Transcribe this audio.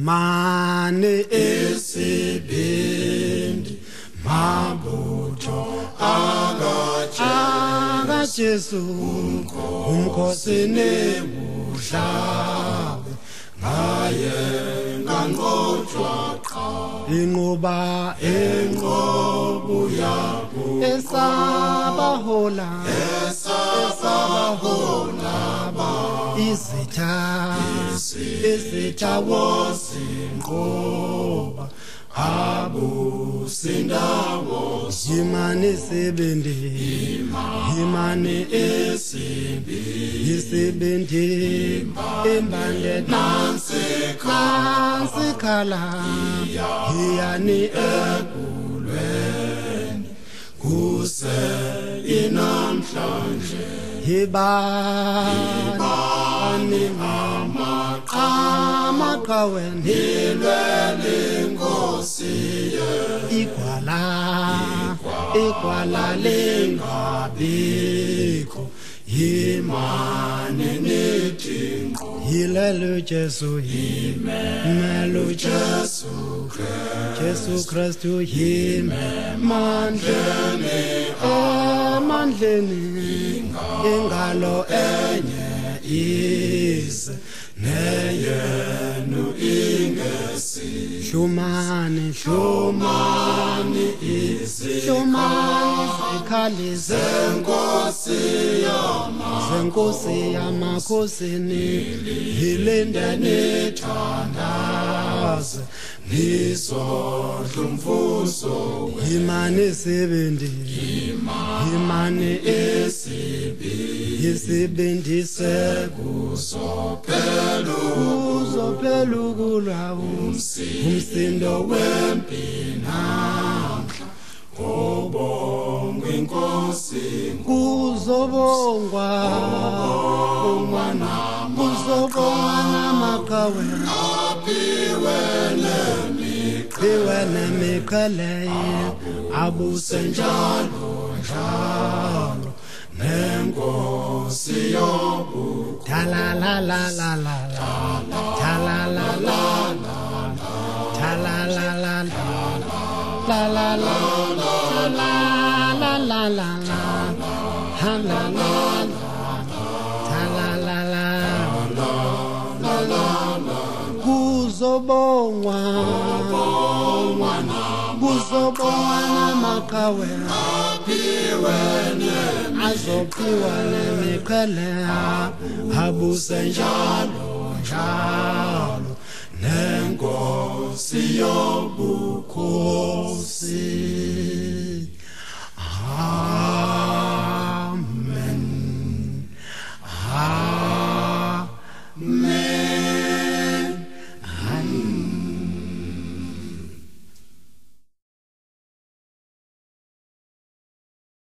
shumane esibindi mabutho akaJesu umkhosi nebuhlabe ngaye nganqotshwa qha inqobo yabo esabahola izitha wozinqoba abusindawo yimane sebendi yimane esibendi embande nansikhala hiyani ebulweni kuse inamhlanje hibani amaqhawe nilwele inkosi igwala lengabikho yimane nedinqo yilelo Jesu yimelo Jesu Kristu mandleni ingalo enye is neyenu ingesi shumane izikhali zenkosi yamakhosini yilinde nithandaze nizodla umvuzo yimane sebendi yimane esibendi sekuzophela ukulwa umsindo wempi namhla obongwe inkosi kuzobongwa namaqhawe aphiwe nemiqhele abuse njalo nenkosi yobu kuzobongwa namaqhawe azophiwa nemiqhele abuse njalo nenkosi yobukhosi